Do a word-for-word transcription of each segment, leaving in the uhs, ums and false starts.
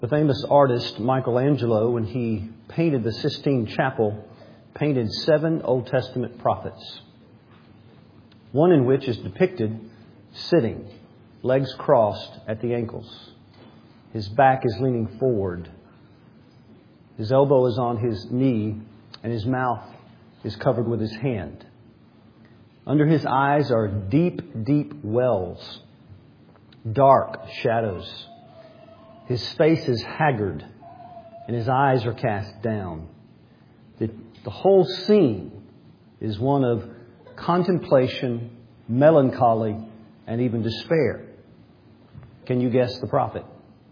The famous artist Michelangelo, when he painted the Sistine Chapel, painted seven Old Testament prophets. One in which is depicted sitting, legs crossed at the ankles. His back is leaning forward. His elbow is on his knee, and his mouth is covered with his hand. Under his eyes are deep, deep wells, dark shadows. His face is haggard, and his eyes are cast down. The, the whole scene is one of contemplation, melancholy, and even despair. Can you guess the prophet?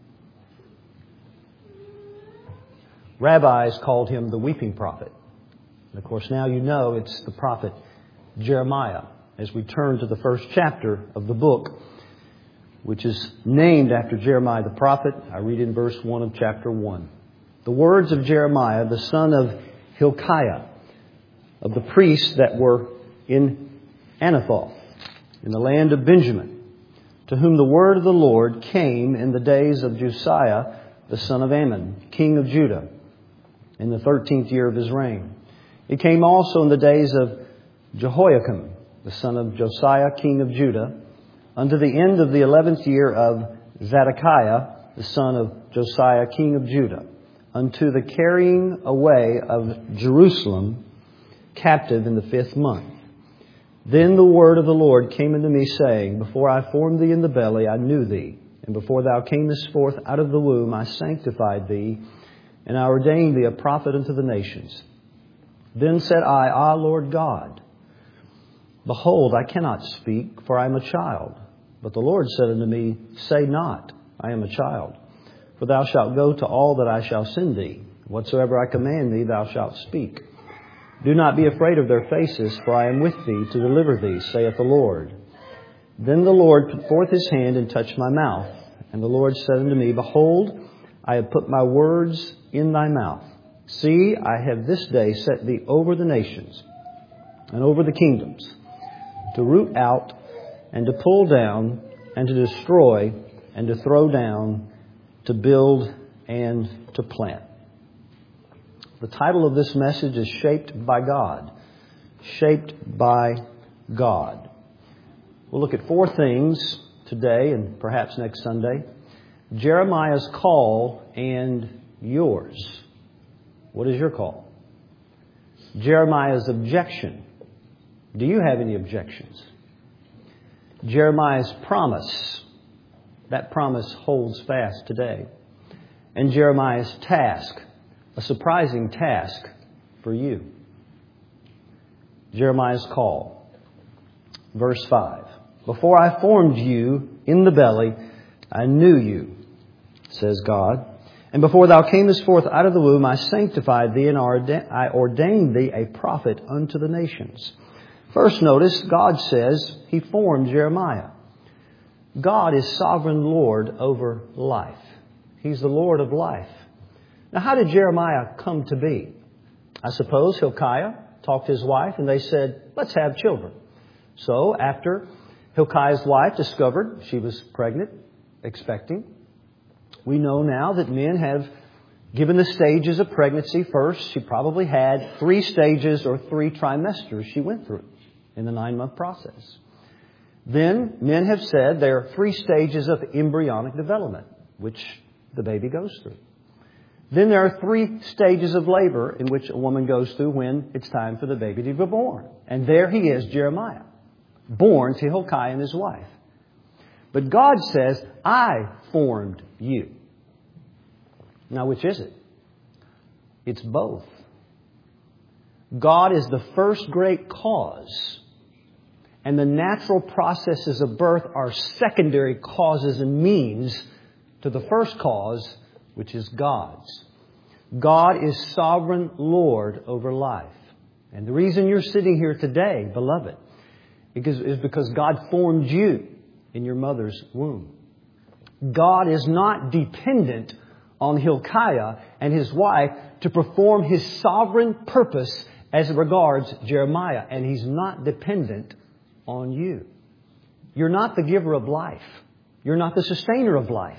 Rabbis called him the weeping prophet. And of course, now you know it's the prophet Jeremiah. As we turn to the first chapter of the book, which is named after Jeremiah the prophet, I read in verse one of chapter one. The words of Jeremiah, the son of Hilkiah, of the priests that were in Anathoth, in the land of Benjamin, to whom the word of the Lord came in the days of Josiah, the son of Ammon, king of Judah, in the thirteenth year of his reign. It came also in the days of Jehoiakim, the son of Josiah, king of Judah, unto the end of the eleventh year of Zedekiah, the son of Josiah, king of Judah, unto the carrying away of Jerusalem captive in the fifth month. Then the word of the Lord came unto me, saying, Before I formed thee in the belly, I knew thee. And before thou camest forth out of the womb, I sanctified thee, and I ordained thee a prophet unto the nations. Then said I, Ah, Lord God, behold, I cannot speak, for I am a child. But the Lord said unto me, Say not, I am a child. For thou shalt go to all that I shall send thee. Whatsoever I command thee, thou shalt speak. Do not be afraid of their faces, for I am with thee to deliver thee, saith the Lord. Then the Lord put forth his hand and touched my mouth. And the Lord said unto me, Behold, I have put my words in thy mouth. See, I have this day set thee over the nations and over the kingdoms, to root out and to pull down and to destroy and to throw down, to build and to plant. The title of this message is Shaped by God. Shaped by God. We'll look at four things today and perhaps next Sunday. Jeremiah's call and yours. What is your call? Jeremiah's objection. Do you have any objections? Jeremiah's promise. That promise holds fast today. And Jeremiah's task. A surprising task for you. Jeremiah's call. Verse five. Before I formed you in the belly, I knew you, says God. And before thou camest forth out of the womb, I sanctified thee, and I ordained thee a prophet unto the nations. First, notice, God says He formed Jeremiah. God is sovereign Lord over life. He's the Lord of life. Now, how did Jeremiah come to be? I suppose Hilkiah talked to his wife, and they said, let's have children. So, after Hilkiah's wife discovered she was pregnant, expecting, we know now that men have given the stages of pregnancy. First, she probably had three stages or three trimesters she went through in the nine-month process. Then, men have said there are three stages of embryonic development, which the baby goes through. Then there are three stages of labor in which a woman goes through when it's time for the baby to be born. And there he is, Jeremiah, born to Hilkiah and his wife. But God says, I formed you. Now, which is it? It's both. God is the first great cause, and the natural processes of birth are secondary causes and means to the first cause, which is God's. God is sovereign Lord over life. And the reason you're sitting here today, beloved, is because God formed you in your mother's womb. God is not dependent on Hilkiah and his wife to perform His sovereign purpose as regards Jeremiah. And He's not dependent on you. You're not the giver of life. You're not the sustainer of life.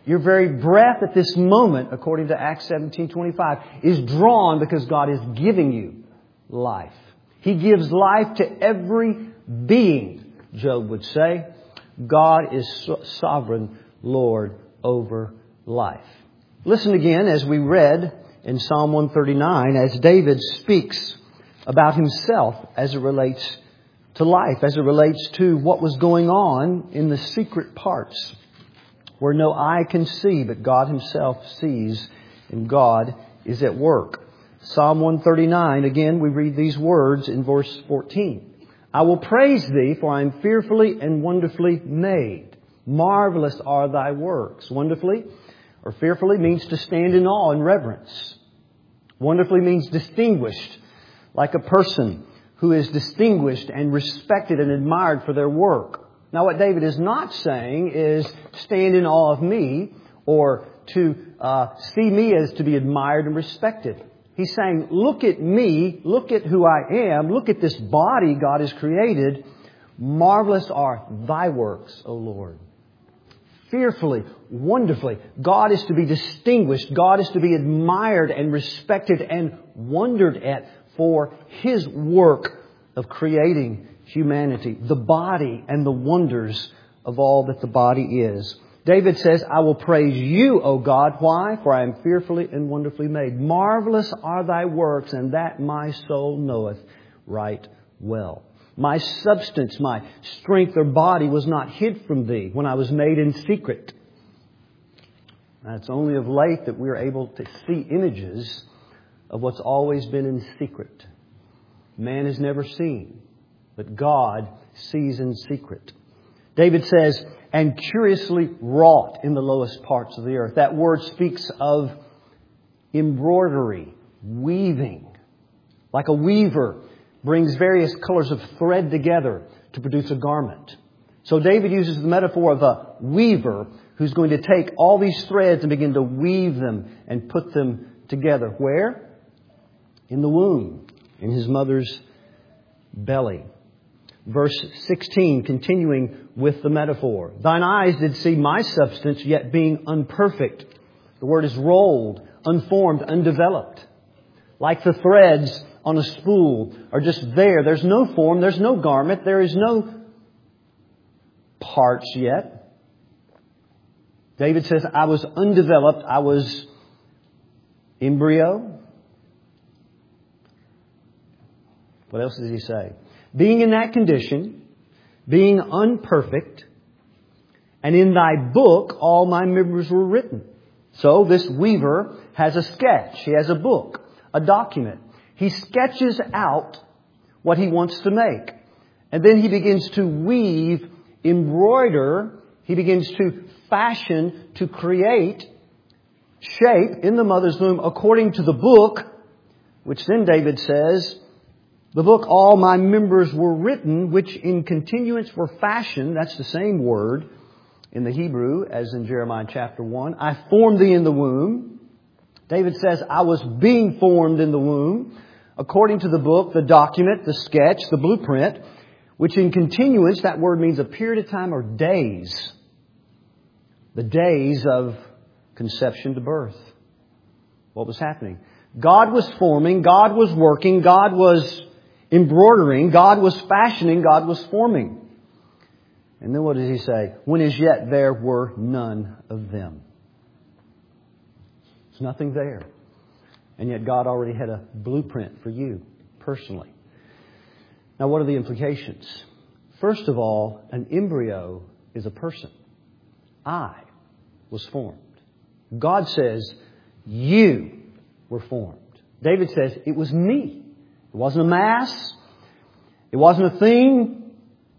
Your very breath at this moment, according to Acts seventeen twenty-five, is drawn because God is giving you life. He gives life to every being, Job would say. God is so- sovereign Lord over life. Listen again as we read in Psalm one thirty-nine as David speaks about himself as it relates to life, as it relates to what was going on in the secret parts where no eye can see, but God Himself sees, and God is at work. Psalm one thirty-nine, again, we read these words in verse fourteen. I will praise Thee, for I am fearfully and wonderfully made. Marvelous are Thy works. Wonderfully or fearfully means to stand in awe and reverence. Wonderfully means distinguished, like a person who is distinguished and respected and admired for their work. Now, what David is not saying is stand in awe of me or to uh, see me as to be admired and respected. He's saying, look at me, look at who I am, look at this body God has created. Marvelous are Thy works, O Lord. Fearfully, wonderfully. God is to be distinguished. God is to be admired and respected and wondered at for His work of creating humanity, the body and the wonders of all that the body is. David says, I will praise You, O God. Why? For I am fearfully and wonderfully made. Marvelous are Thy works, and that my soul knoweth right well. My substance, my strength or body was not hid from Thee when I was made in secret. Now, it's only of late that we are able to see images of what's always been in secret. Man has never seen, but God sees in secret. David says, and curiously wrought in the lowest parts of the earth. That word speaks of embroidery, weaving. Like a weaver brings various colors of thread together to produce a garment. So David uses the metaphor of a weaver who's going to take all these threads and begin to weave them and put them together. Where? In the womb, in his mother's belly. Verse sixteen, continuing with the metaphor. Thine eyes did see my substance, yet being unperfect. The word is rolled, unformed, undeveloped. Like the threads on a spool are just there. There's no form, there's no garment, there is no parts yet. David says, I was undeveloped, I was embryo. What else does he say? Being in that condition, being unperfect, and in Thy book all my members were written. So this weaver has a sketch. He has a book, a document. He sketches out what he wants to make. And then he begins to weave, embroider. He begins to fashion, to create shape in the mother's womb according to the book, which then David says, the book, all my members were written, which in continuance were fashioned. That's the same word in the Hebrew as in Jeremiah chapter one. I formed thee in the womb. David says, I was being formed in the womb. According to the book, the document, the sketch, the blueprint, which in continuance, that word means a period of time or days. The days of conception to birth. What was happening? God was forming, God was working, God was embroidering, God was fashioning, God was forming. And then what does he say? When as yet there were none of them. There's nothing there. And yet God already had a blueprint for you personally. Now what are the implications? First of all, an embryo is a person. I was formed. God says, you were formed. David says, it was me. It wasn't a mass. It wasn't a thing.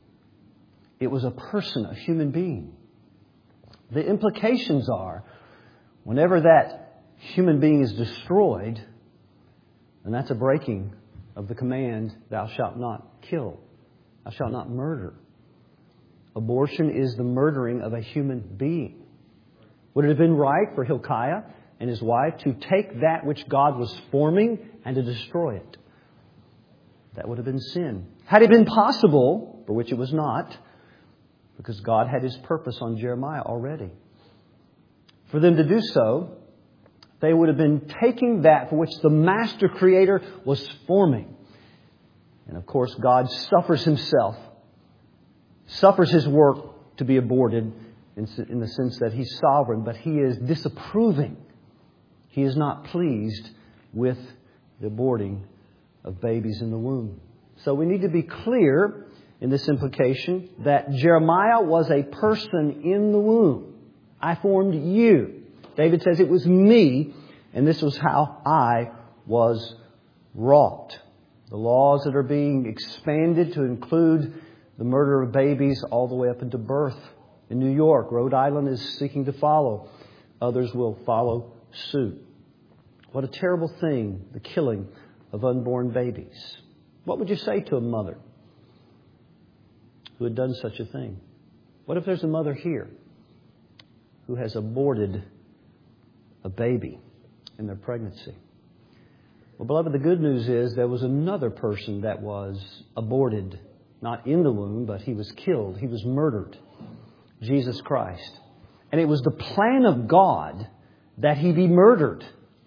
It was a person, a human being. The implications are, whenever that human being is destroyed, and that's a breaking of the command, thou shalt not kill. Thou shalt not murder. Abortion is the murdering of a human being. Would it have been right for Hilkiah and his wife to take that which God was forming and to destroy it? That would have been sin. Had it been possible, for which it was not, because God had His purpose on Jeremiah already. For them to do so, they would have been taking that for which the Master Creator was forming. And of course, God suffers Himself, suffers His work to be aborted in the sense that He's sovereign, but He is disapproving. He is not pleased with the aborting of babies in the womb. So we need to be clear in this implication that Jeremiah was a person in the womb. I formed you. David says it was me, and this was how I was wrought. The laws that are being expanded to include the murder of babies all the way up into birth. In New York, Rhode Island is seeking to follow. Others will follow suit. What a terrible thing, the killing of unborn babies. What would you say to a mother who had done such a thing? What if there's a mother here who has aborted a baby in their pregnancy? Well, beloved, the good news is there was another person that was aborted, not in the womb, but he was killed. He was murdered. Jesus Christ. And it was the plan of God that He be murdered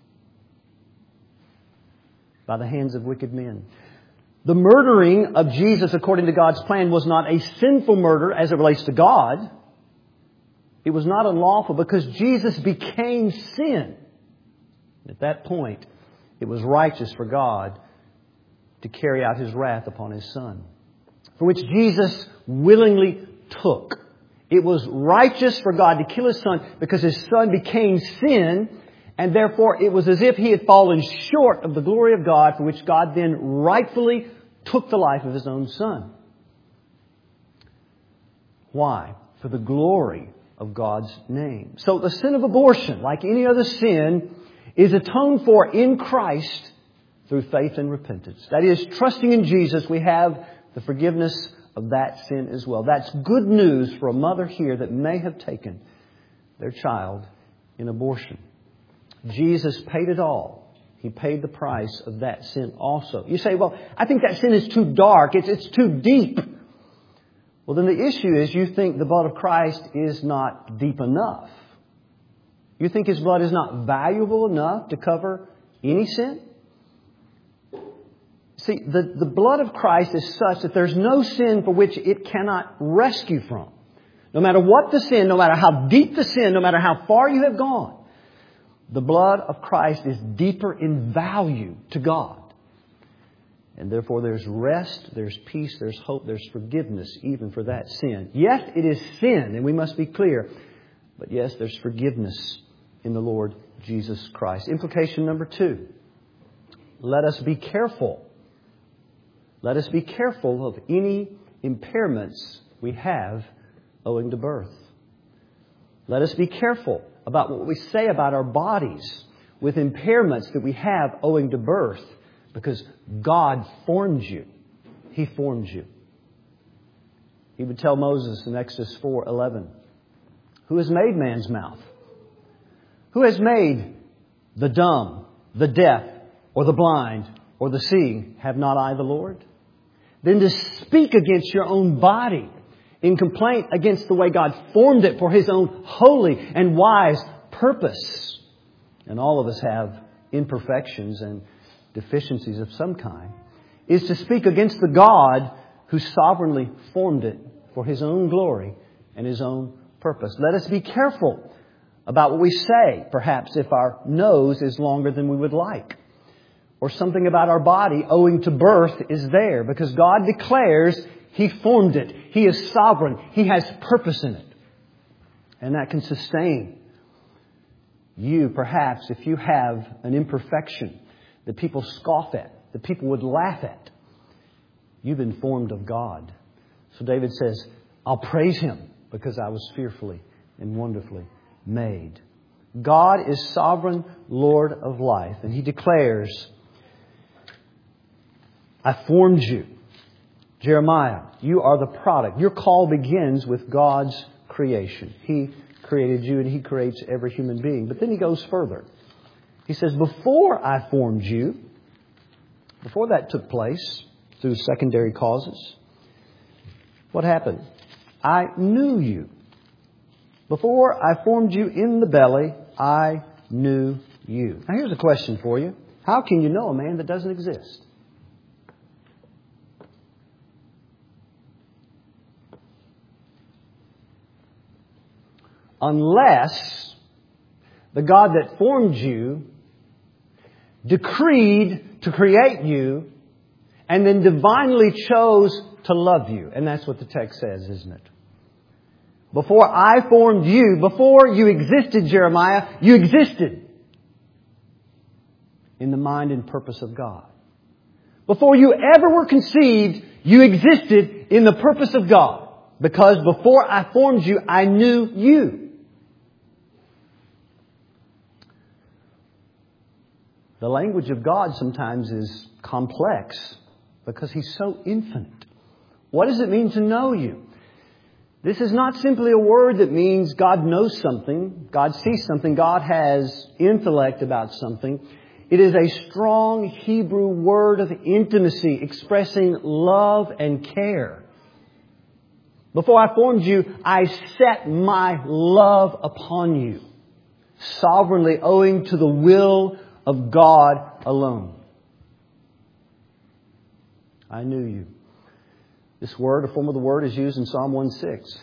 by the hands of wicked men. The murdering of Jesus according to God's plan was not a sinful murder as it relates to God. It was not unlawful because Jesus became sin. At that point, it was righteous for God to carry out His wrath upon His Son, for which Jesus willingly took. It was righteous for God to kill His Son because His Son became sin, and therefore it was as if He had fallen short of the glory of God, for which God then rightfully took the life of His own Son. Why? For the glory of God's name. So the sin of abortion, like any other sin, is atoned for in Christ through faith and repentance. That is, trusting in Jesus, we have the forgiveness of that sin as well. That's good news for a mother here that may have taken their child in abortion. Jesus paid it all. He paid the price of that sin also. You say, well, I think that sin is too dark. It's, it's too deep. Well, then the issue is you think the blood of Christ is not deep enough. You think His blood is not valuable enough to cover any sin? See, the, the blood of Christ is such that there's no sin for which it cannot rescue from. No matter what the sin, no matter how deep the sin, no matter how far you have gone, the blood of Christ is deeper in value to God. And therefore there's rest, there's peace, there's hope, there's forgiveness even for that sin. Yes, it is sin, and we must be clear. But yes, there's forgiveness in the Lord Jesus Christ. Implication number two. Let us be careful. Let us be careful of any impairments we have owing to birth. Let us be careful about what we say about our bodies with impairments that we have owing to birth, because God formed you. He formed you. He would tell Moses in Exodus four eleven, who has made man's mouth? Who has made the dumb, the deaf, or the blind, or the seeing? Have not I the Lord? Then to speak against your own body in complaint against the way God formed it for His own holy and wise purpose. And all of us have imperfections and deficiencies of some kind, is to speak against the God who sovereignly formed it for His own glory and His own purpose. Let us be careful about what we say, perhaps if our nose is longer than we would like, or something about our body owing to birth is there, because God declares He formed it. He is sovereign. He has purpose in it. And that can sustain you, perhaps, if you have an imperfection that people scoff at, that people would laugh at. You've been formed of God. So David says, I'll praise Him because I was fearfully and wonderfully made. God is sovereign Lord of life. And He declares, I formed you. Jeremiah, you are the product. Your call begins with God's creation. He created you and He creates every human being. But then He goes further. He says, before I formed you, before that took place through secondary causes, what happened? I knew you. Before I formed you in the belly, I knew you. Now here's a question for you. How can you know a man that doesn't exist? Unless the God that formed you decreed to create you and then divinely chose to love you. And that's what the text says, isn't it? Before I formed you, before you existed, Jeremiah, you existed in the mind and purpose of God. Before you ever were conceived, you existed in the purpose of God. Because before I formed you, I knew you. The language of God sometimes is complex because He's so infinite. What does it mean to know you? This is not simply a word that means God knows something, God sees something, God has intellect about something. It is a strong Hebrew word of intimacy expressing love and care. Before I formed you, I set my love upon you, sovereignly owing to the will of God alone. I knew you. This word, a form of the word, is used in Psalm one six,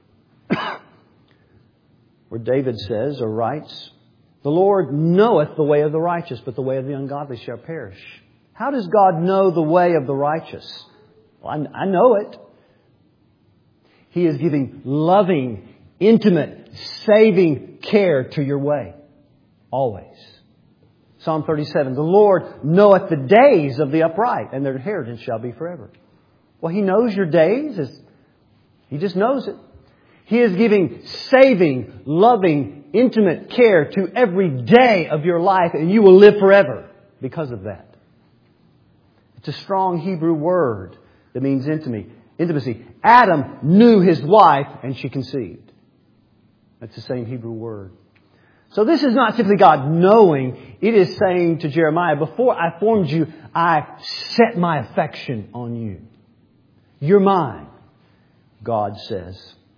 where David says or writes, "The Lord knoweth the way of the righteous, but the way of the ungodly shall perish." How does God know the way of the righteous? Well, I, I know it. He is giving loving, intimate, saving care to your way. Always. Psalm thirty-seven, "The Lord knoweth the days of the upright, and their inheritance shall be forever." Well, He knows your days. He just knows it. He is giving saving, loving, intimate care to every day of your life, and you will live forever because of that. It's a strong Hebrew word that means intimacy. Intimacy. Adam knew his wife, and she conceived. That's the same Hebrew word. So this is not simply God knowing. It is saying to Jeremiah, before I formed you, I set my affection on you. You're mine, God says.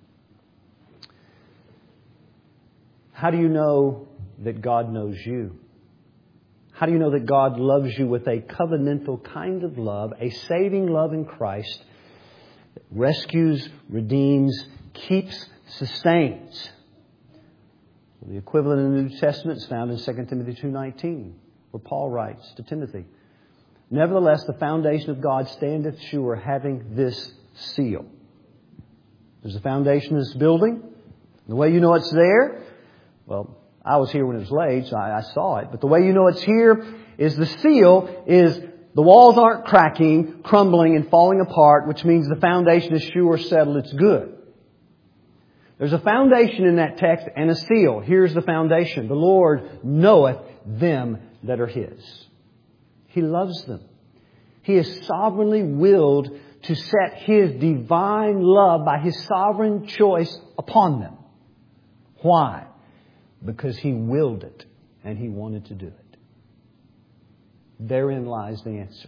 How do you know that God knows you? How do you know that God loves you with a covenantal kind of love, a saving love in Christ that rescues, redeems, keeps, sustains? The equivalent in the New Testament is found in Second Timothy two nineteen, where Paul writes to Timothy, "Nevertheless, the foundation of God standeth sure, having this seal." There's a foundation of this building. The way you know it's there, well, I was here when it was laid, so I, I saw it. But the way you know it's here is the seal is the walls aren't cracking, crumbling, and falling apart, which means the foundation is sure, settled, it's good. There's a foundation in that text and a seal. Here's the foundation. The Lord knoweth them that are His. He loves them. He has sovereignly willed to set His divine love by His sovereign choice upon them. Why? Because He willed it and He wanted to do it. Therein lies the answer.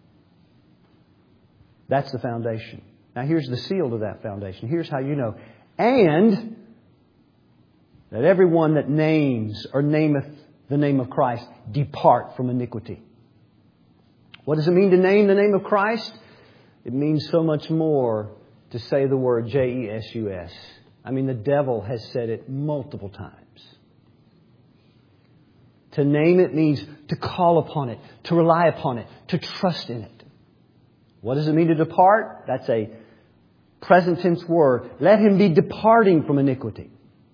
That's the foundation. Now here's the seal to that foundation. Here's how you know. And that everyone that names or nameth the name of Christ depart from iniquity. What does it mean to name the name of Christ? It means so much more to say the word J E S U S. I mean, the devil has said it multiple times. To name it means to call upon it, to rely upon it, to trust in it. What does it mean to depart? That's a present tense word. Let him be departing from iniquity.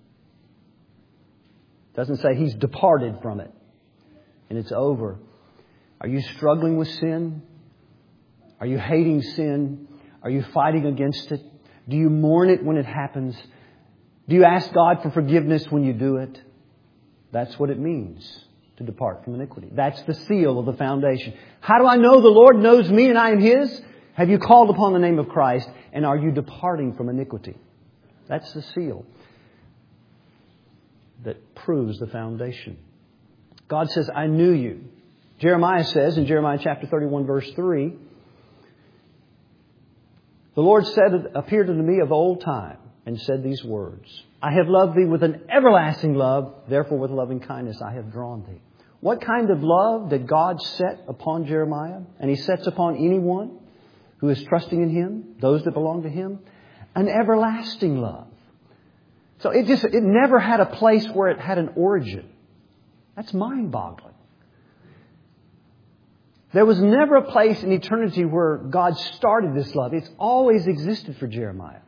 It doesn't say he's departed from it and it's over. Are you struggling with sin? Are you hating sin? Are you fighting against it? Do you mourn it when it happens? Do you ask God for forgiveness when you do it? That's what it means to depart from iniquity. That's the seal of the foundation. How do I know the Lord knows me and I am His? Have you called upon the name of Christ, and are you departing from iniquity? That's the seal that proves the foundation. God says, I knew you. Jeremiah says in Jeremiah chapter thirty-one verse three, the Lord said, appeared unto me of old time and said these words, I have loved thee with an everlasting love, therefore with loving kindness I have drawn thee. What kind of love did God set upon Jeremiah? And He sets upon anyone who is trusting in Him, those that belong to Him? An everlasting love. So it just, it never had a place where it had an origin. That's mind-boggling. There was never a place in eternity where God started this love. It's always existed for Jeremiah.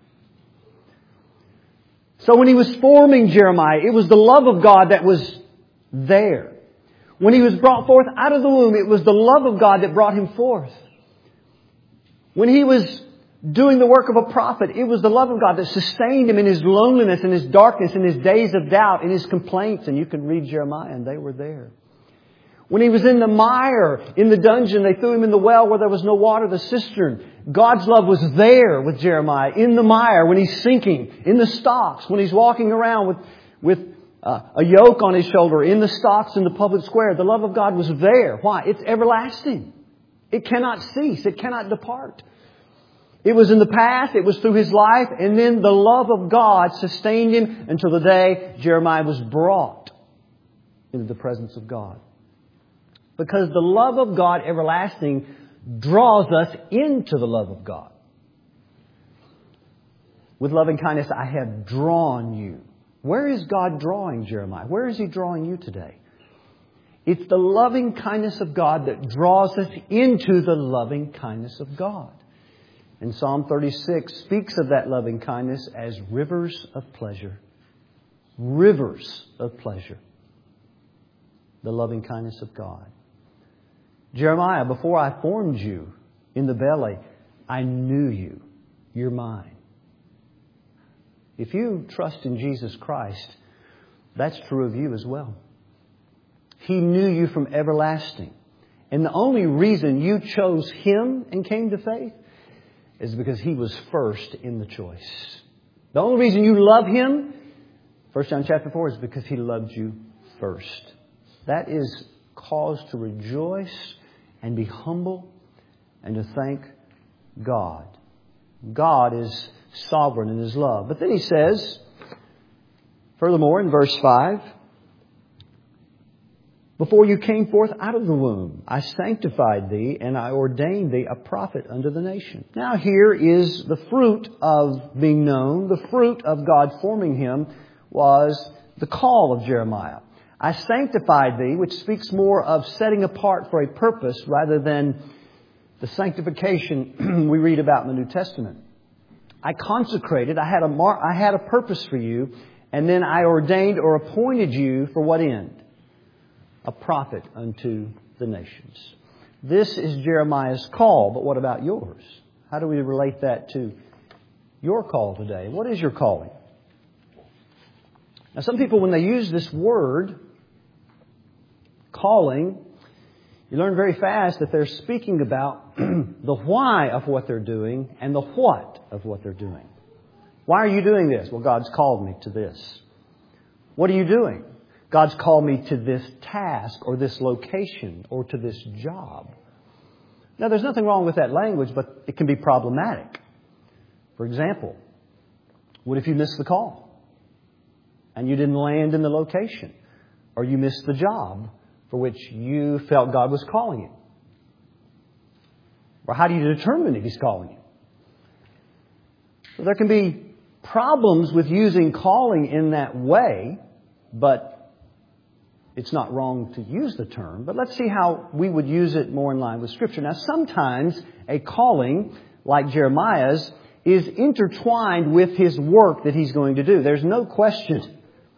So when He was forming Jeremiah, it was the love of God that was there. When he was brought forth out of the womb, it was the love of God that brought him forth. When he was doing the work of a prophet, it was the love of God that sustained him in his loneliness, in his darkness, in his days of doubt, in his complaints. And you can read Jeremiah, and they were there. When he was in the mire, in the dungeon, they threw him in the well where there was no water, the cistern. God's love was there with Jeremiah, in the mire, when he's sinking, in the stocks, when he's walking around with, with uh, a yoke on his shoulder, in the stocks in the public square. The love of God was there. Why? It's everlasting. It cannot cease. It cannot depart. It was in the past, it was through his life, and then the love of God sustained him until the day Jeremiah was brought into the presence of God. Because the love of God, everlasting, draws us into the love of God. With loving kindness, I have drawn you. Where is God drawing Jeremiah? Where is He drawing you today? It's the loving kindness of God that draws us into the loving kindness of God. And Psalm thirty-six speaks of that loving kindness as rivers of pleasure. Rivers of pleasure. The loving kindness of God. Jeremiah, before I formed you in the belly, I knew you. You're mine. If you trust in Jesus Christ, that's true of you as well. He knew you from everlasting. And the only reason you chose Him and came to faith is because He was first in the choice. The only reason you love Him, First John chapter four, is because He loved you first. That is cause to rejoice and be humble and to thank God. God is sovereign in His love. But then He says, furthermore in verse five, before you came forth out of the womb, I sanctified thee and I ordained thee a prophet unto the nation. Now here is the fruit of being known. The fruit of God forming him was the call of Jeremiah. I sanctified thee, which speaks more of setting apart for a purpose rather than the sanctification we read about in the New Testament. I consecrated, I had a mar- I had a purpose for you, and then I ordained or appointed you for what end? A prophet unto the nations. This is Jeremiah's call, but what about yours? How do we relate that to your call today? What is your calling? Now, some people, when they use this word, calling, you learn very fast that they're speaking about the why of what they're doing and the what of what they're doing. Why are you doing this? Well, God's called me to this. What are you doing? God's called me to this task or this location or to this job. Now, there's nothing wrong with that language, but it can be problematic. For example, what if you missed the call and you didn't land in the location, or you missed the job for which you felt God was calling you? Or how do you determine if He's calling you? So there can be problems with using calling in that way, but it's not wrong to use the term. But let's see how we would use it more in line with Scripture. Now, sometimes a calling, like Jeremiah's, is intertwined with his work that he's going to do. There's no question.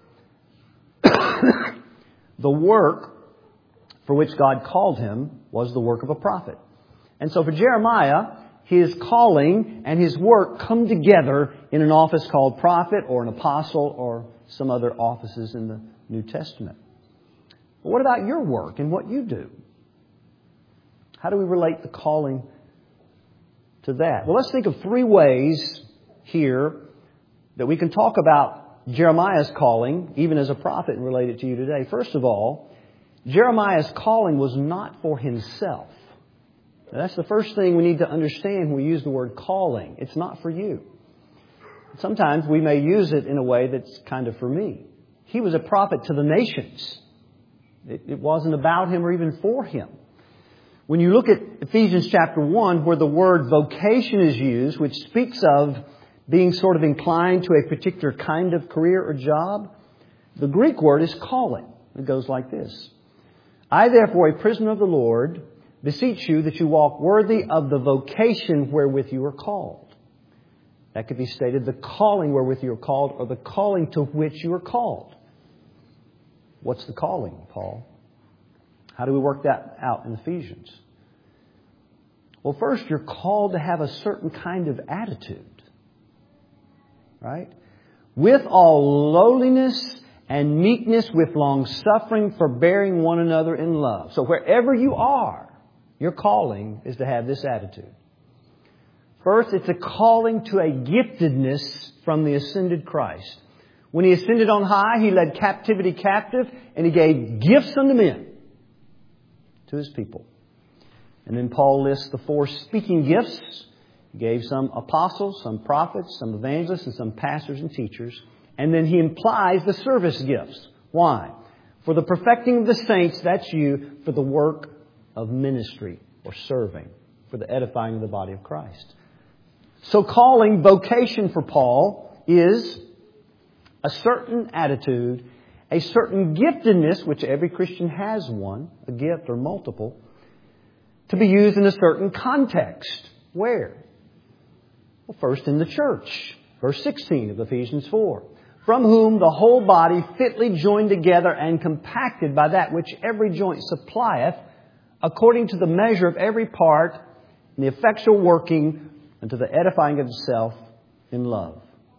The work for which God called him was the work of a prophet. And so for Jeremiah, his calling and his work come together in an office called prophet or an apostle or some other offices in the New Testament. But what about your work and what you do? How do we relate the calling to that? Well, let's think of three ways here that we can talk about Jeremiah's calling, even as a prophet, and relate it to you today. First of all, Jeremiah's calling was not for himself. Now, that's the first thing we need to understand when we use the word calling. It's not for you. Sometimes we may use it in a way that's kind of for me. He was a prophet to the nations. It, it wasn't about him or even for him. When you look at Ephesians chapter one, where the word vocation is used, which speaks of being sort of inclined to a particular kind of career or job, the Greek word is calling. It goes like this. I, therefore, a prisoner of the Lord, beseech you that you walk worthy of the vocation wherewith you are called. That could be stated, the calling wherewith you are called, or the calling to which you are called. What's the calling, Paul? How do we work that out in Ephesians? Well, first, you're called to have a certain kind of attitude. Right? With all lowliness and meekness, with long suffering, forbearing one another in love. So wherever you are, your calling is to have this attitude. First, it's a calling to a giftedness from the ascended Christ. When He ascended on high, He led captivity captive, and He gave gifts unto men, to His people. And then Paul lists the four speaking gifts. He gave some apostles, some prophets, some evangelists, and some pastors and teachers. And then he implies the service gifts. Why? For the perfecting of the saints, that's you, for the work of ministry or serving, for the edifying of the body of Christ. So calling, vocation for Paul is a certain attitude, a certain giftedness, which every Christian has one, a gift or multiple, to be used in a certain context. Where? Well, first in the church. Verse sixteen of Ephesians four. From whom the whole body fitly joined together and compacted by that which every joint supplieth, according to the measure of every part, in the effectual working unto the edifying of itself in love.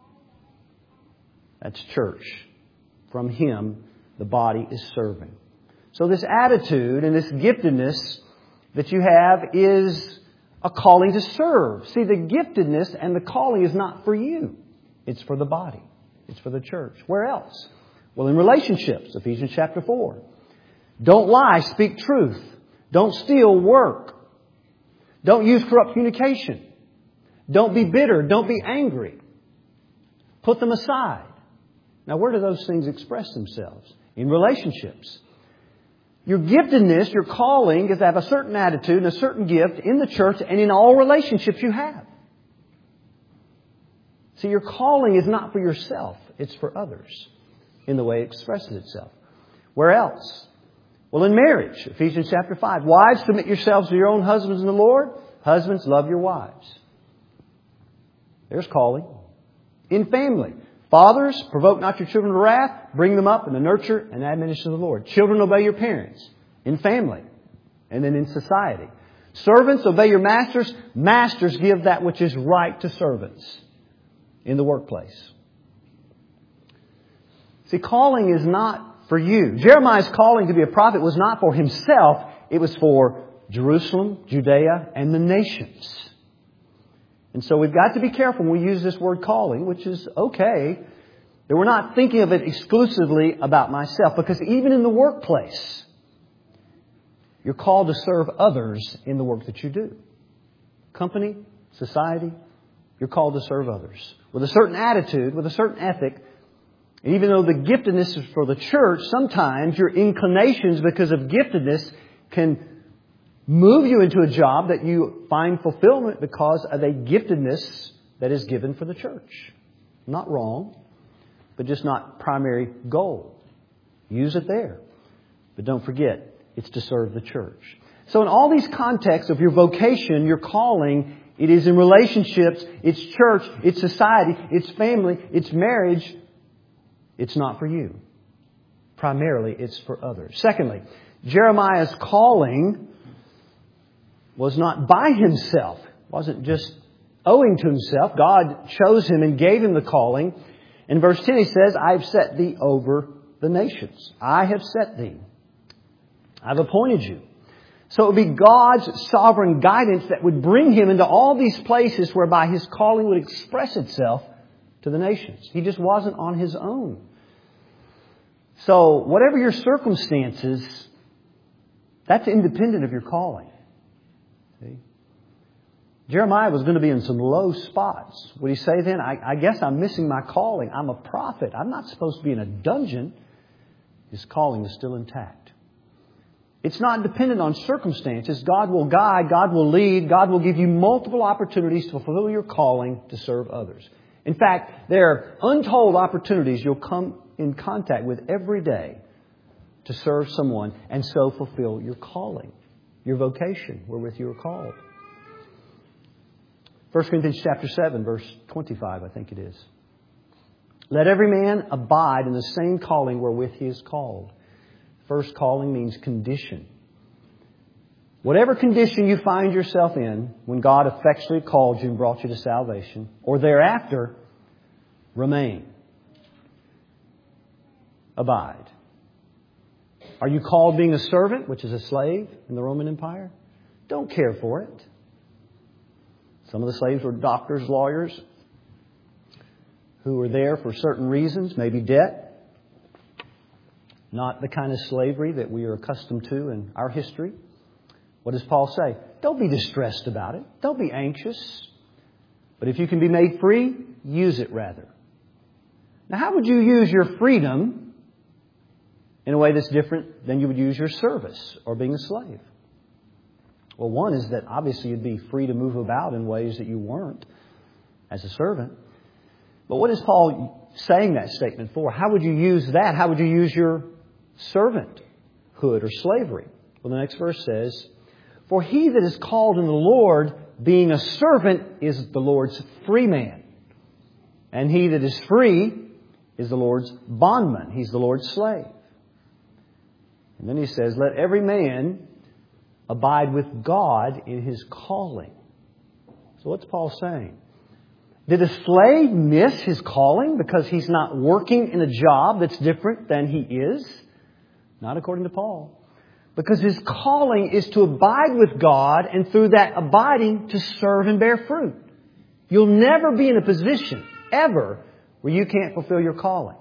That's church. From Him, the body is serving. So this attitude and this giftedness that you have is a calling to serve. See, the giftedness and the calling is not for you. It's for the body. It's for the church. Where else? Well, in relationships, Ephesians chapter four. Don't lie, speak truth. Don't steal, work. Don't use corrupt communication. Don't be bitter. Don't be angry. Put them aside. Now, where do those things express themselves? In relationships. Your giftedness, your calling, is to have a certain attitude and a certain gift in the church and in all relationships you have. See, your calling is not for yourself. It's for others in the way it expresses itself. Where else? Well, in marriage, Ephesians chapter five. Wives, submit yourselves to your own husbands in the Lord. Husbands, love your wives. There's calling. In family. Fathers, provoke not your children to wrath. Bring them up in the nurture and admonition of the Lord. Children, obey your parents. In family. And then in society. Servants, obey your masters. Masters, give that which is right to servants. In the workplace. See, calling is not for you. Jeremiah's calling to be a prophet was not for himself. It was for Jerusalem, Judea, and the nations. And so we've got to be careful when we use this word calling, which is okay, that we're not thinking of it exclusively about myself. Because even in the workplace, you're called to serve others in the work that you do. Company, society, you're called to serve others. With a certain attitude, with a certain ethic. And even though the giftedness is for the church, sometimes your inclinations because of giftedness can move you into a job that you find fulfillment because of a giftedness that is given for the church. Not wrong, but just not primary goal. Use it there. But don't forget, it's to serve the church. So in all these contexts of your vocation, your calling, it is in relationships, it's church, it's society, it's family, it's marriage. It's not for you. Primarily, it's for others. Secondly, Jeremiah's calling was not by himself. It wasn't just owing to himself. God chose him and gave him the calling. In verse ten he says, I have set thee over the nations. I have set thee. I've appointed you. So it would be God's sovereign guidance that would bring him into all these places whereby his calling would express itself to the nations. He just wasn't on his own. So whatever your circumstances, that's independent of your calling. See? Jeremiah was going to be in some low spots. Would he say then, I, I guess I'm missing my calling. I'm a prophet. I'm not supposed to be in a dungeon. His calling is still intact. It's not dependent on circumstances. God will guide. God will lead. God will give you multiple opportunities to fulfill your calling to serve others. In fact, there are untold opportunities you'll come in contact with every day to serve someone and so fulfill your calling, your vocation wherewith you are called. First Corinthians chapter seven, verse twenty-five, I think it is. Let every man abide in the same calling wherewith he is called. First calling means condition. Whatever condition you find yourself in when God effectually called you and brought you to salvation, or thereafter, remain. Abide. Are you called being a servant, which is a slave in the Roman Empire? Don't care for it. Some of the slaves were doctors, lawyers, who were there for certain reasons, maybe debt. Not the kind of slavery that we are accustomed to in our history. What does Paul say? Don't be distressed about it. Don't be anxious. But if you can be made free, use it rather. Now, how would you use your freedom in a way that's different than you would use your service or being a slave? Well, one is that obviously you'd be free to move about in ways that you weren't as a servant. But what is Paul saying that statement for? How would you use that? How would you use your servanthood or slavery? Well, the next verse says, for he that is called in the Lord, being a servant, is the Lord's free man. And he that is free is the Lord's bondman. He's the Lord's slave. And then he says, let every man abide with God in his calling. So what's Paul saying? Did a slave miss his calling because he's not working in a job that's different than he is? Not according to Paul. Because his calling is to abide with God and through that abiding to serve and bear fruit. You'll never be in a position, ever, where you can't fulfill your calling.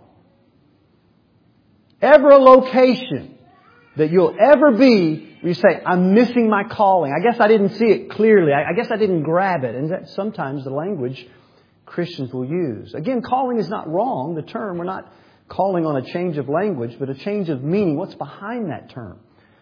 Ever a location that you'll ever be where you say, I'm missing my calling. I guess I didn't see it clearly. I guess I didn't grab it. And that's sometimes the language Christians will use. Again, calling is not wrong. The term, we're not calling on a change of language, but a change of meaning. What's behind that term?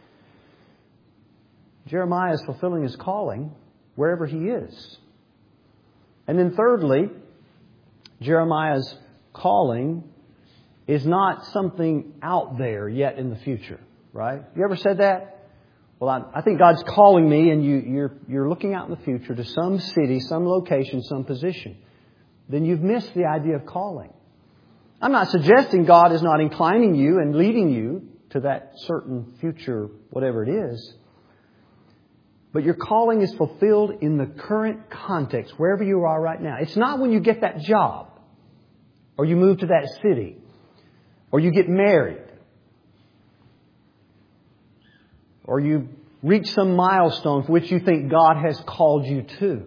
Jeremiah is fulfilling his calling wherever he is. And then thirdly, Jeremiah's calling is not something out there yet in the future, right? You ever said that? Well, I, I think God's calling me, and you, you're, you're looking out in the future to some city, some location, some position. Then you've missed the idea of calling. I'm not suggesting God is not inclining you and leading you to that certain future, whatever it is. But your calling is fulfilled in the current context, wherever you are right now. It's not when you get that job, or you move to that city, or you get married, or you reach some milestone for which you think God has called you to.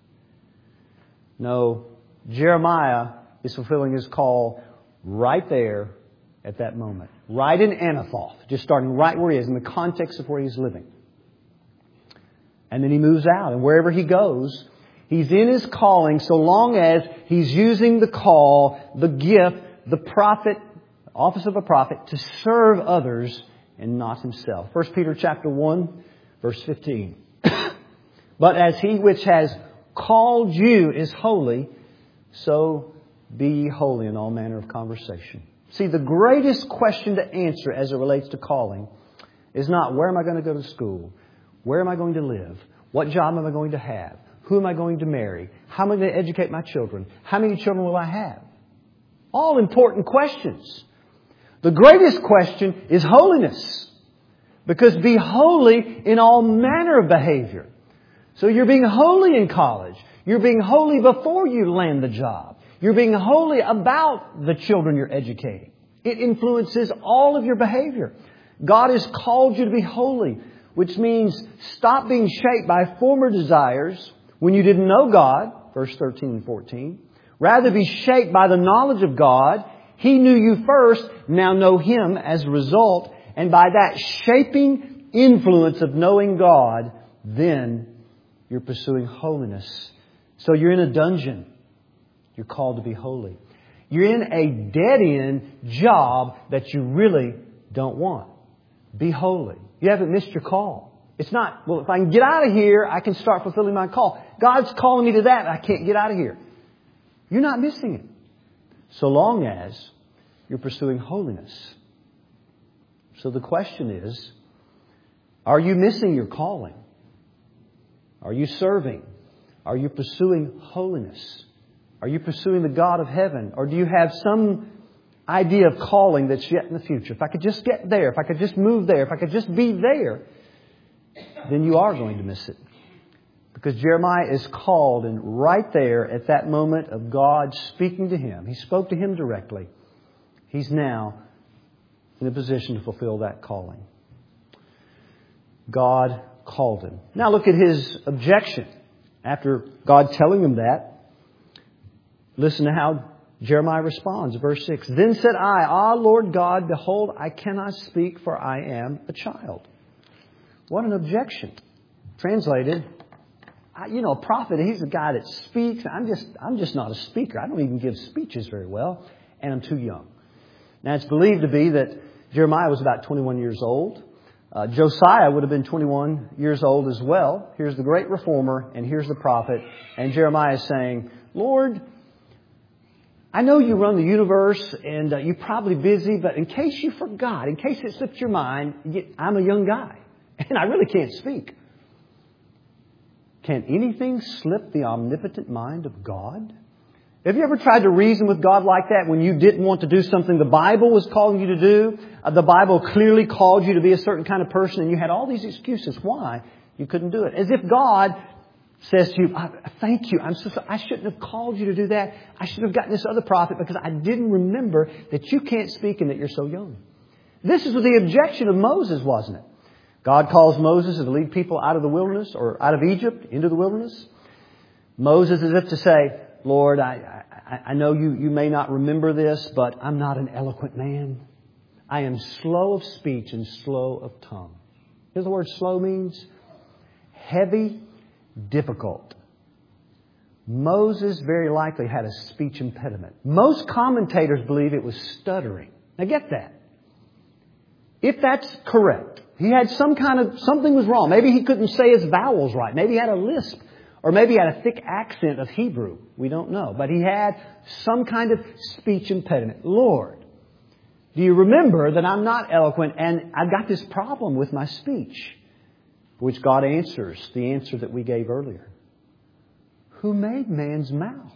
No, Jeremiah is fulfilling his call right there at that moment. Right in Anathoth, just starting right where he is, in the context of where he's living. And then he moves out, and wherever he goes, he's in his calling so long as he's using the call, the gift, the prophet, office of a prophet, to serve others and not himself. First Peter chapter one, verse fifteen. But as he which has called you is holy, so be ye holy in all manner of conversation. See, the greatest question to answer as it relates to calling is not where am I going to go to school? Where am I going to live? What job am I going to have? Who am I going to marry? How am I going to educate my children? How many children will I have? All important questions. The greatest question is holiness. Because be holy in all manner of behavior. So you're being holy in college. You're being holy before you land the job. You're being holy about the children you're educating. It influences all of your behavior. God has called you to be holy, which means stop being shaped by former desires when you didn't know God, verse thirteen and fourteen. Rather be shaped by the knowledge of God. He knew you first, now know Him as a result. And by that shaping influence of knowing God, then you're pursuing holiness. So you're in a dungeon. You're called to be holy. You're in a dead-end job that you really don't want. Be holy. You haven't missed your call. It's not, well, if I can get out of here, I can start fulfilling my call. God's calling me to that, and I can't get out of here. You're not missing it. So long as you're pursuing holiness. So the question is, are you missing your calling? Are you serving? Are you pursuing holiness? Are you pursuing the God of heaven? Or do you have some idea of calling that's yet in the future? If I could just get there, if I could just move there, if I could just be there, then you are going to miss it. Because Jeremiah is called, and right there at that moment of God speaking to him, He spoke to him directly. He's now in a position to fulfill that calling. God called him. Now look at his objection. After God telling him that, listen to how Jeremiah responds. Verse six. Then said I, Ah, Lord God, behold, I cannot speak, for I am a child. What an objection. Translated, I, you know, a prophet, he's a guy that speaks. I'm just, I'm just not a speaker. I don't even give speeches very well, and I'm too young. Now, it's believed to be that Jeremiah was about twenty-one years old. Uh, Josiah would have been twenty-one years old as well. Here's the great reformer, and here's the prophet. And Jeremiah is saying, Lord, I know you run the universe, and uh, you're probably busy, but in case you forgot, in case it slipped your mind, I'm a young guy, and I really can't speak. Can anything slip the omnipotent mind of God? Have you ever tried to reason with God like that when you didn't want to do something the Bible was calling you to do? Uh, the Bible clearly called you to be a certain kind of person, and you had all these excuses why you couldn't do it. As if God says to you, thank you, I'm so sorry. I shouldn't have called you to do that. I should have gotten this other prophet because I didn't remember that you can't speak and that you're so young. This is the objection of Moses, wasn't it? God calls Moses to lead people out of the wilderness, or out of Egypt into the wilderness. Moses, as if to say, Lord, I, I, I know you, you may not remember this, but I'm not an eloquent man. I am slow of speech and slow of tongue. Here's the word slow means heavy, difficult. Moses very likely had a speech impediment. Most commentators believe it was stuttering. Now get that. If that's correct, he had some kind of, something was wrong. Maybe he couldn't say his vowels right. Maybe he had a lisp. Or maybe he had a thick accent of Hebrew. We don't know. But he had some kind of speech impediment. Lord, do you remember that I'm not eloquent and I've got this problem with my speech? For which God answers the answer that we gave earlier. Who made man's mouth?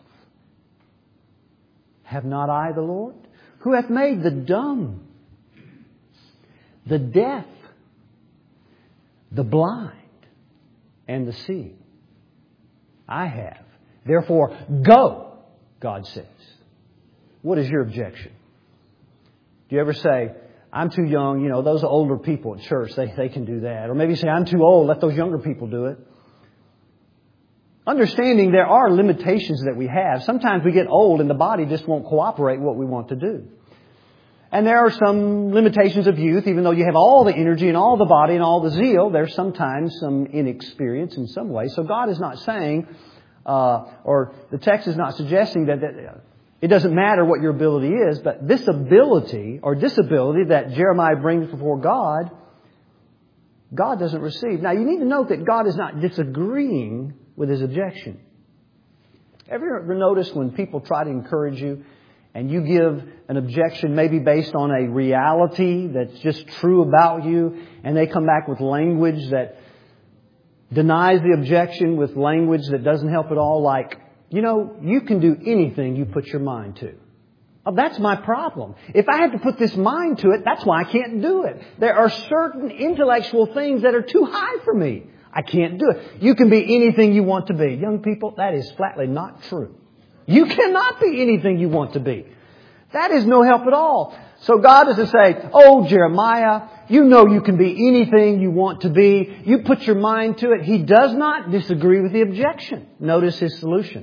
Have not I the Lord? Who hath made the dumb, the deaf, the blind, and the seeing? I have. Therefore, go, God says. What is your objection? Do you ever say, I'm too young, you know, those older people at church, they, they can do that. Or maybe say, I'm too old, let those younger people do it. Understanding there are limitations that we have. Sometimes we get old and the body just won't cooperate what we want to do. And there are some limitations of youth, even though you have all the energy and all the body and all the zeal, there's sometimes some inexperience in some way. So God is not saying, uh, or the text is not suggesting that, that it doesn't matter what your ability is, but this ability or disability that Jeremiah brings before God, God doesn't receive. Now you need to note that God is not disagreeing with his objection. Have you ever noticed when people try to encourage you, and you give an objection maybe based on a reality that's just true about you, and they come back with language that denies the objection with language that doesn't help at all, like, you know, you can do anything you put your mind to. Oh, that's my problem. If I have to put this mind to it, that's why I can't do it. There are certain intellectual things that are too high for me. I can't do it. You can be anything you want to be. Young people, that is flatly not true. You cannot be anything you want to be. That is no help at all. So God doesn't say, oh, Jeremiah, you know you can be anything you want to be. You put your mind to it. He does not disagree with the objection. Notice his solution.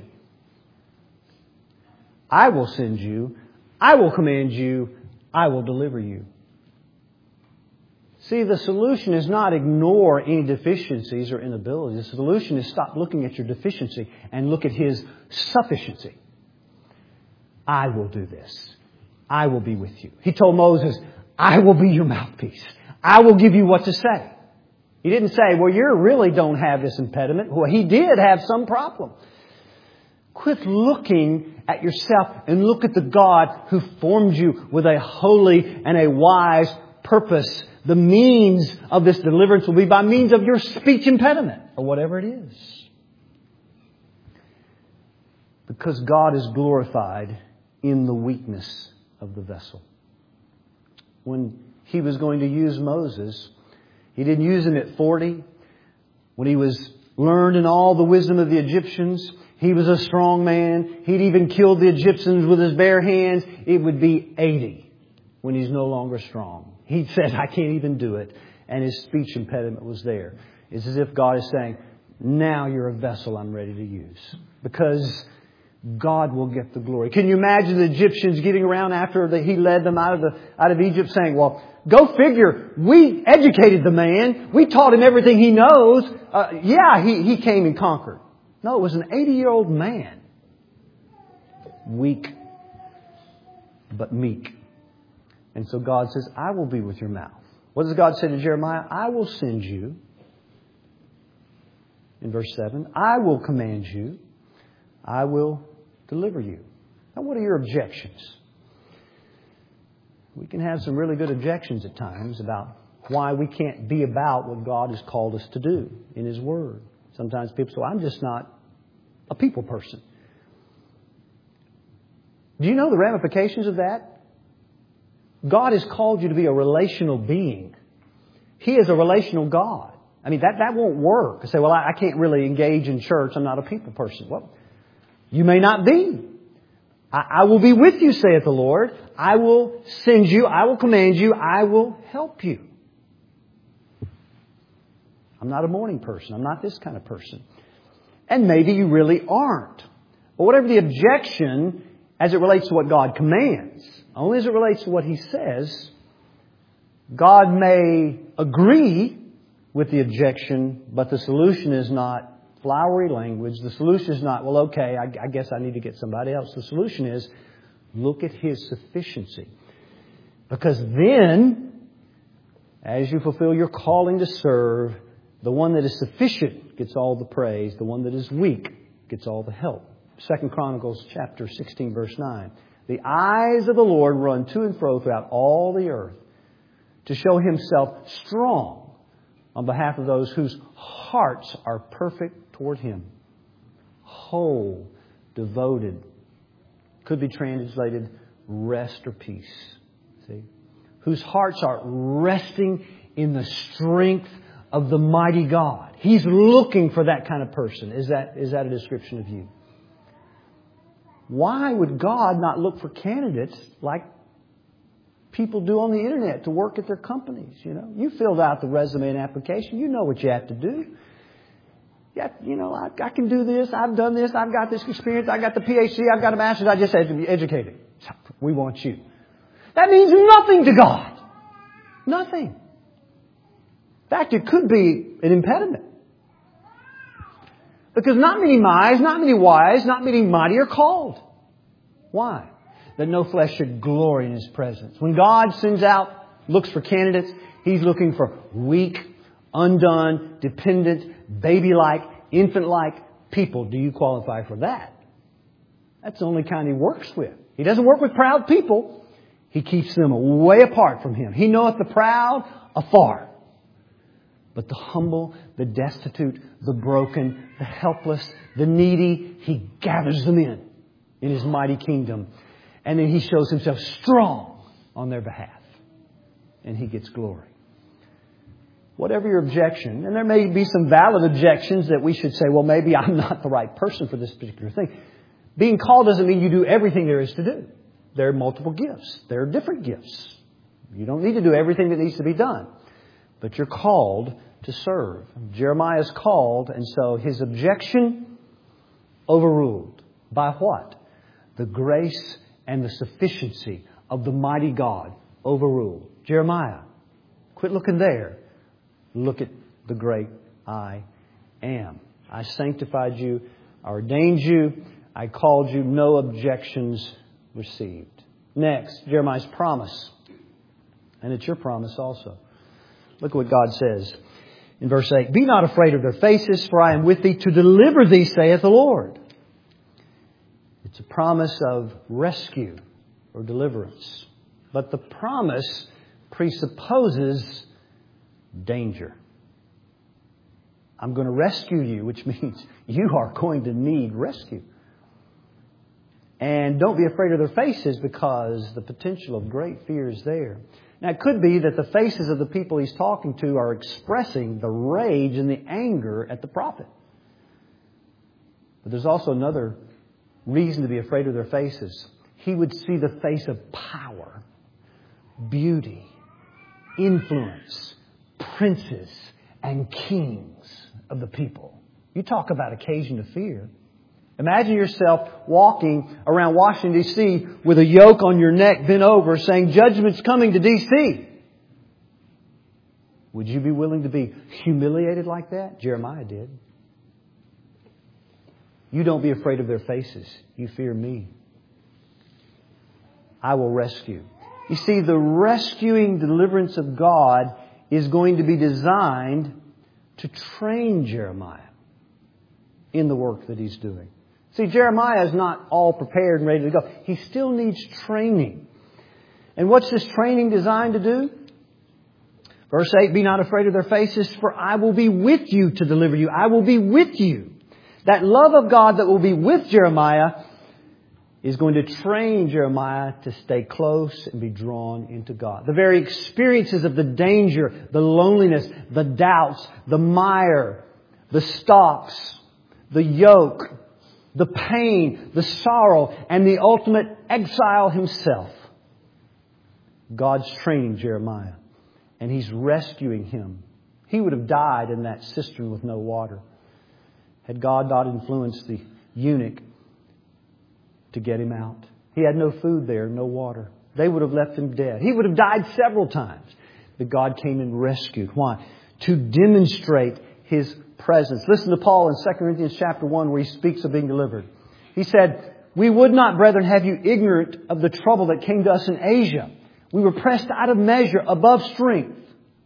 I will send you. I will command you. I will deliver you. See, the solution is not ignore any deficiencies or inabilities. The solution is stop looking at your deficiency and look at His sufficiency. I will do this. I will be with you. He told Moses, I will be your mouthpiece. I will give you what to say. He didn't say, well, you really don't have this impediment. Well, he did have some problem. Quit looking at yourself and look at the God who formed you with a holy and a wise purpose. The means of this deliverance will be by means of your speech impediment or whatever it is. Because God is glorified in the weakness of the vessel. When He was going to use Moses, He didn't use him at forty. When he was learned in all the wisdom of the Egyptians, he was a strong man. He'd even killed the Egyptians with his bare hands. It would be eighty when he's no longer strong. He said, I can't even do it. And his speech impediment was there. It's as if God is saying, now you're a vessel I'm ready to use. Because God will get the glory. Can you imagine the Egyptians getting around after the, He led them out of the out of Egypt saying, well, go figure. We educated the man. We taught him everything he knows. Uh, yeah, he, he came and conquered. No, it was an eighty-year-old man. Weak, but meek. And so God says, I will be with your mouth. What does God say to Jeremiah? I will send you. In verse seven, I will command you. I will deliver you. Now, what are your objections? We can have some really good objections at times about why we can't be about what God has called us to do in His Word. Sometimes people say, I'm just not a people person. Do you know the ramifications of that? God has called you to be a relational being. He is a relational God. I mean, that, that won't work. I say, well, I, I can't really engage in church. I'm not a people person. Well, you may not be. I, I will be with you, saith the Lord. I will send you. I will command you. I will help you. I'm not a morning person. I'm not this kind of person. And maybe you really aren't. But whatever the objection as it relates to what God commands, only as it relates to what He says, God may agree with the objection, but the solution is not flowery language. The solution is not, well, okay, I, I guess I need to get somebody else. The solution is, look at His sufficiency. Because then, as you fulfill your calling to serve, the one that is sufficient gets all the praise. The one that is weak gets all the help. Second Chronicles chapter sixteen, verse nine. The eyes of the Lord run to and fro throughout all the earth to show Himself strong on behalf of those whose hearts are perfect toward Him. Whole, devoted. Could be translated rest or peace. See? Whose hearts are resting in the strength of the mighty God. He's looking for that kind of person. Is that, is that a description of you? Why would God not look for candidates like people do on the internet to work at their companies? You know, you filled out the resume and application. You know what you have to do. Yeah, you know, I, I can do this. I've done this. I've got this experience. I got the P H D. I've got a master's. I just had to be educated. We want you. That means nothing to God. Nothing. In fact, it could be an impediment. Because not many mighty, not many wise, not many mighty are called. Why? That no flesh should glory in His presence. When God sends out, looks for candidates, He's looking for weak, undone, dependent, baby-like, infant-like people. Do you qualify for that? That's the only kind He works with. He doesn't work with proud people. He keeps them way apart from Him. He knoweth the proud afar. But the humble, the destitute, the broken, the helpless, the needy, He gathers them in, in His mighty kingdom. And then He shows Himself strong on their behalf. And He gets glory. Whatever your objection, and there may be some valid objections that we should say, well, maybe I'm not the right person for this particular thing. Being called doesn't mean you do everything there is to do. There are multiple gifts. There are different gifts. You don't need to do everything that needs to be done. But you're called to serve. Jeremiah is called, and so his objection overruled. By what? The grace and the sufficiency of the mighty God overruled. Jeremiah, Quit looking there. Look at the great I am. I sanctified you. I ordained you. I called you. No objections received. Next, Jeremiah's promise. And it's your promise also. Look at what God says in verse eight. Be not afraid of their faces, for I am with thee to deliver thee, saith the Lord. It's a promise of rescue or deliverance. But the promise presupposes danger. I'm going to rescue you, which means you are going to need rescue. And don't be afraid of their faces, because the potential of great fear is there. Now, it could be that the faces of the people he's talking to are expressing the rage and the anger at the prophet. But there's also another reason to be afraid of their faces. He would see the face of power, beauty, influence, princes, and kings of the people. You talk about occasion to fear. Imagine yourself walking around Washington, D C with a yoke on your neck bent over saying, judgment's coming to D C Would you be willing to be humiliated like that? Jeremiah did. You don't be afraid of their faces. You fear me. I will rescue. You see, the rescuing deliverance of God is going to be designed to train Jeremiah in the work that he's doing. See, Jeremiah is not all prepared and ready to go. He still needs training. And what's this training designed to do? Verse eight, be not afraid of their faces, for I will be with you to deliver you. I will be with you. That love of God that will be with Jeremiah is going to train Jeremiah to stay close and be drawn into God. The very experiences of the danger, the loneliness, the doubts, the mire, the stalks, the yoke, the pain, the sorrow, and the ultimate exile himself. God's training Jeremiah, and He's rescuing him. He would have died in that cistern with no water had God not influenced the eunuch to get him out. He had no food there, no water. They would have left him dead. He would have died several times. But God came and rescued. Why? To demonstrate His presence. Listen to Paul in Second Corinthians chapter one, where he speaks of being delivered. He said, we would not, brethren, have you ignorant of the trouble that came to us in Asia. We were pressed out of measure, above strength.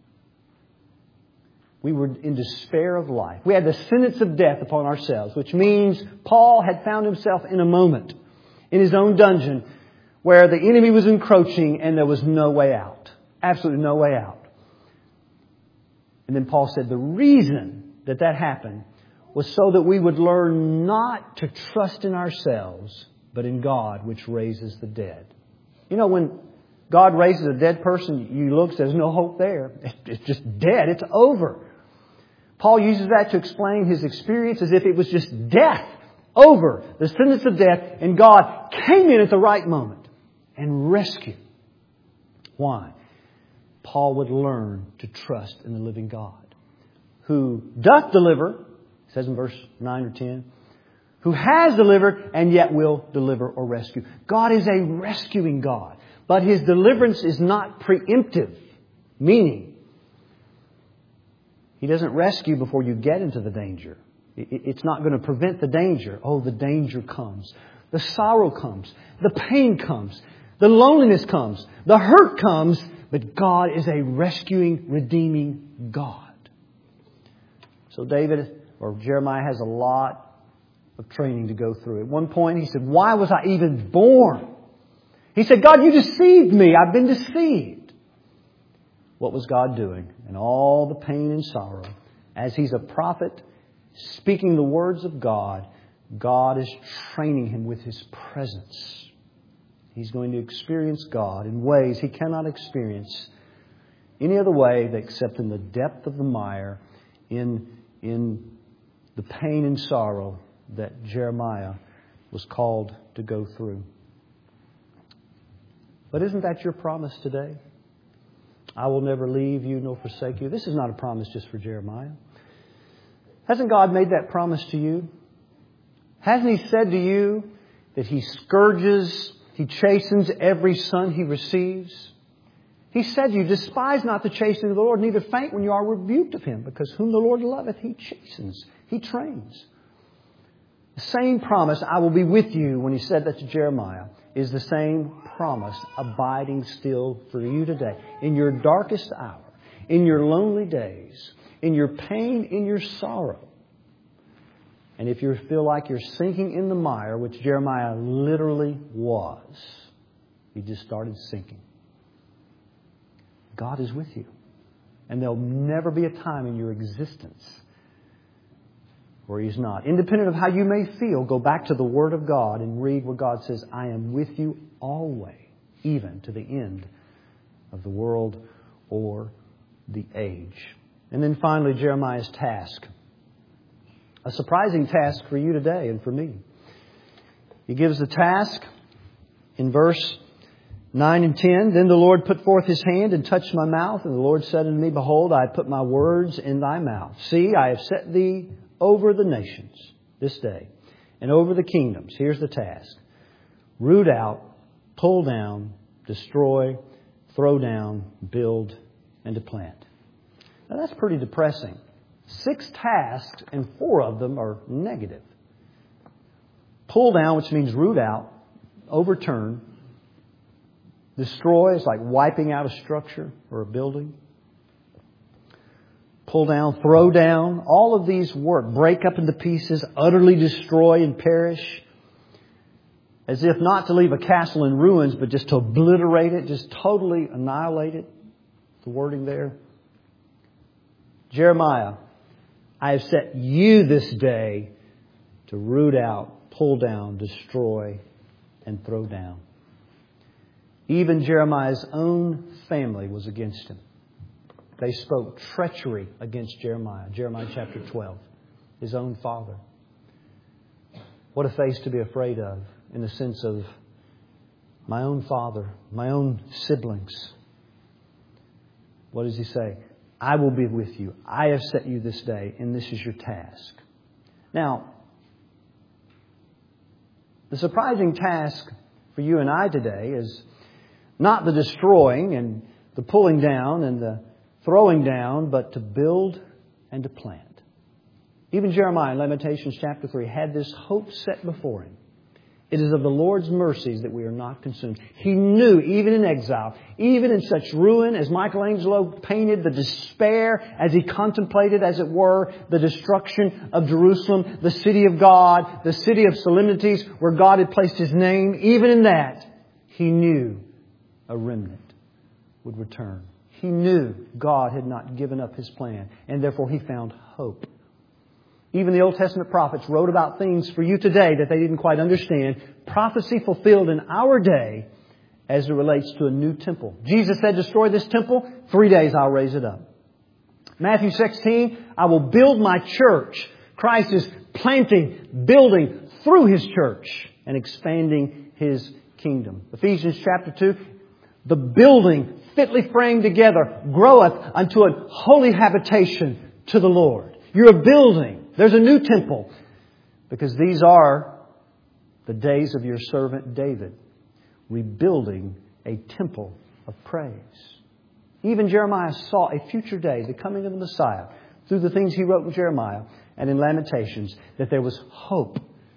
We were in despair of life. We had the sentence of death upon ourselves, which means Paul had found himself in a moment in his own dungeon where the enemy was encroaching and there was no way out. Absolutely no way out. And then Paul said the reason that that happened was so that we would learn not to trust in ourselves, but in God, which raises the dead. You know, when God raises a dead person, you look, there's no hope there. It's just dead. It's over. Paul uses that to explain his experience as if it was just death, over, the sentence of death, and God came in at the right moment and rescued. Why? Paul would learn to trust in the living God, who doth deliver, it says in verse nine or ten, who has delivered and yet will deliver or rescue. God is a rescuing God, but His deliverance is not preemptive, meaning He doesn't rescue before you get into the danger. It's not going to prevent the danger. Oh, the danger comes. The sorrow comes. The pain comes. The loneliness comes. The hurt comes. But God is a rescuing, redeeming God. So David, or Jeremiah, has a lot of training to go through. At one point he said, why was I even born? He said, God, you deceived me. I've been deceived. What was God doing? And all the pain and sorrow. As he's a prophet, speaking the words of God, God is training him with His presence. He's going to experience God in ways he cannot experience any other way except in the depth of the mire, in, in the pain and sorrow that Jeremiah was called to go through. But isn't that your promise today? I will never leave you nor forsake you. This is not a promise just for Jeremiah. Hasn't God made that promise to you? Hasn't He said to you that He scourges, He chastens every son He receives? He said to you, despise not the chastening of the Lord, neither faint when you are rebuked of Him, because whom the Lord loveth, He chastens, He trains. The same promise, I will be with you, when He said that to Jeremiah, is the same promise abiding still for you today. In your darkest hour, in your lonely days, in your pain, in your sorrow. And if you feel like you're sinking in the mire, which Jeremiah literally was, he just started sinking. God is with you. And there'll never be a time in your existence where He's not. Independent of how you may feel, go back to the Word of God and read where God says, I am with you always, even to the end of the world or the age. And then finally, Jeremiah's task. A surprising task for you today and for me. He gives the task in verse nine and ten. Then the Lord put forth His hand and touched my mouth. And the Lord said unto me, Behold, I have put my words in thy mouth. See, I have set thee over the nations this day, and over the kingdoms. Here's the task. Root out, pull down, destroy, throw down, build, and to plant. Now that's pretty depressing. Six tasks, and four of them are negative. Pull down, which means root out, overturn. Destroy is like wiping out a structure or a building. Pull down, throw down. All of these work. Break up into pieces, utterly destroy and perish. As if not to leave a castle in ruins, but just to obliterate it, just totally annihilate it. The wording there. Jeremiah, I have set you this day to root out, pull down, destroy, and throw down. Even Jeremiah's own family was against him. They spoke treachery against Jeremiah. Jeremiah chapter twelve. His own father. What a face to be afraid of, in the sense of my own father, my own siblings. What does he say? I will be with you. I have set you this day, and this is your task. Now, the surprising task for you and I today is not the destroying and the pulling down and the throwing down, but to build and to plant. Even Jeremiah in Lamentations chapter three had this hope set before him. It is of the Lord's mercies that we are not consumed. He knew, even in exile, even in such ruin as Michelangelo painted, the despair as he contemplated, as it were, the destruction of Jerusalem, the city of God, the city of solemnities where God had placed His name. Even in that, he knew a remnant would return. He knew God had not given up His plan, and therefore he found hope. Even the Old Testament prophets wrote about things for you today that they didn't quite understand. Prophecy fulfilled in our day as it relates to a new temple. Jesus said, destroy this temple, three days I'll raise it up. Matthew sixteen, I will build my church. Christ is planting, building through His church and expanding His kingdom. Ephesians chapter two, the building fitly framed together groweth unto a holy habitation to the Lord. You're a building. There's a new temple. Because these are the days of your servant David, rebuilding a temple of praise. Even Jeremiah saw a future day, the coming of the Messiah, through the things he wrote in Jeremiah and in Lamentations, that there was hope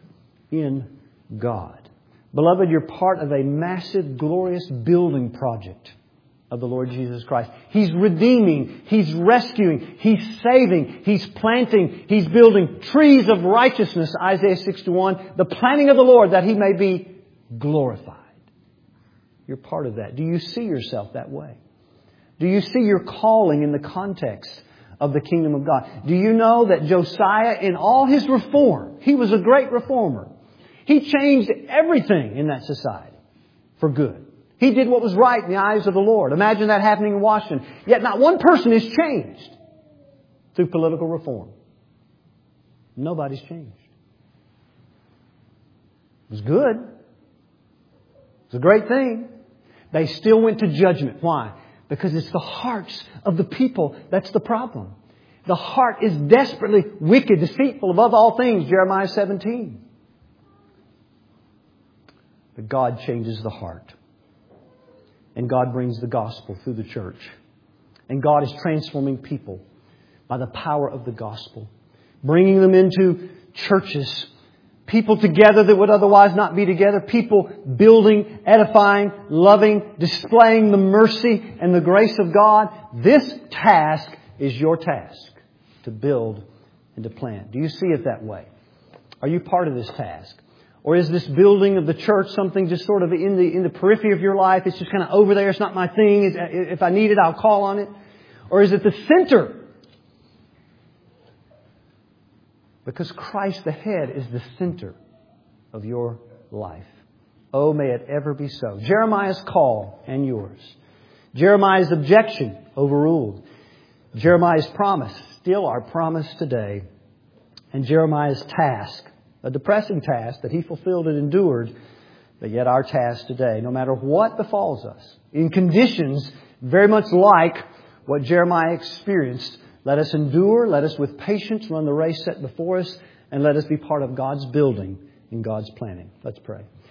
in God. Beloved, you're part of a massive, glorious building project of the Lord Jesus Christ. He's redeeming. He's rescuing. He's saving. He's planting. He's building trees of righteousness, Isaiah sixty-one. The planting of the Lord that He may be glorified. You're part of that. Do you see yourself that way? Do you see your calling in the context of the kingdom of God? Do you know that Josiah, in all his reform, he was a great reformer. He changed everything in that society for good. He did what was right in the eyes of the Lord. Imagine that happening in Washington. Yet not one person is changed through political reform. Nobody's changed. It was good. It's a great thing. They still went to judgment. Why? Because it's the hearts of the people that's the problem. The heart is desperately wicked, deceitful above all things, Jeremiah seventeen. But God changes the heart. And God brings the gospel through the church. And God is transforming people by the power of the gospel, bringing them into churches, people together that would otherwise not be together, people building, edifying, loving, displaying the mercy and the grace of God. This task is your task, to build and to plant. Do you see it that way? Are you part of this task? Or is this building of the church something just sort of in the in the periphery of your life? It's just kind of over there. It's not my thing. If I need it, I'll call on it. Or is it the center? Because Christ the head is the center of your life. Oh, may it ever be so. Jeremiah's call and yours. Jeremiah's objection overruled. Jeremiah's promise, still our promise today. And Jeremiah's task, a depressing task that he fulfilled and endured, but yet our task today, no matter what befalls us, in conditions very much like what Jeremiah experienced, let us endure, let us with patience run the race set before us, and let us be part of God's building and God's planning. Let's pray.